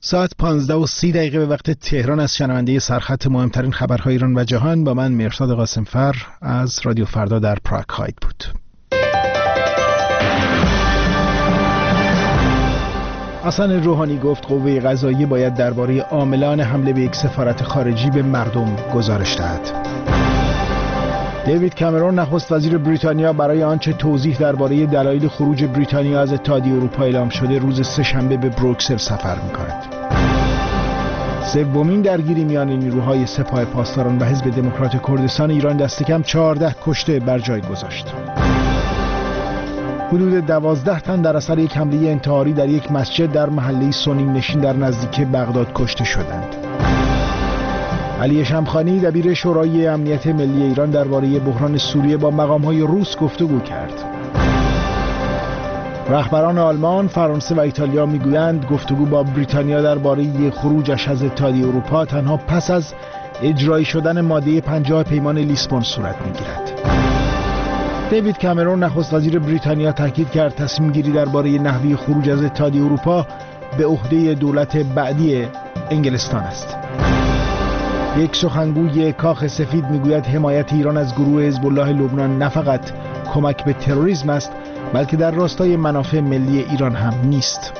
ساعت 15:30 به وقت تهران از شنونده سرخط مهمترین خبرهای ایران و جهان با من مرشاد قاسمفر از رادیو فردا در پراگ خواهید بود. حسن روحانی گفت قوه قضاییه باید درباره عاملان حمله به یک سفارت خارجی به مردم گزارش دهد. دیوید کامرون نخست وزیر بریتانیا برای آنچه توضیح درباره دلایل خروج بریتانیا از اتحادیه اروپا اعلام شده روز سه‌شنبه به بروکسل سفر می‌کند. سومین درگیری میان نیروهای سپاه پاسداران و حزب دموکرات کردستان ایران دست کم 14 کشته بر جای گذاشت. حدود 12 تن در اثر یک حمله انتحاری در یک مسجد در محله سنی نشین در نزدیکی بغداد کشته شدند. علی شمخانی دبیر شورای امنیت ملی ایران درباره بحران سوریه با مقام‌های روس گفتگو کرد. رهبران آلمان، فرانسه و ایتالیا میگویند گفتگو با بریتانیا درباره خروجش از اتحادیه اروپا تنها پس از اجرایی شدن ماده 50 پیمان لیسبون صورت میگیرد. دیوید کامرون نخست وزیر بریتانیا تاکید کرد تصمیم گیری درباره نحوه خروج از اتحادیه اروپا به عهده دولت بعدی انگلستان است. یک سخنگوی کاخ سفید میگوید حمایت ایران از گروه حزب الله لبنان نه فقط کمک به تروریسم است بلکه در راستای منافع ملی ایران هم نیست.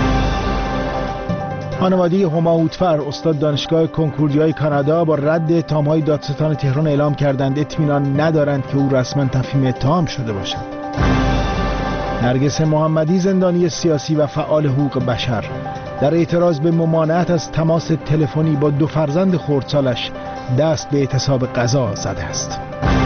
خانواده هما هوتفر استاد دانشگاه کنکوردیای کانادا با رد اتهام‌های دادستان تهران اعلام کردند اطمینان ندارند که او رسما تفهیم اتهام شده باشد. نرگس محمدی زندانی سیاسی و فعال حقوق بشر در اعتراض به ممانعت از تماس تلفنی با 2 فرزند خردسالش دست به اعتصاب غذا زده است.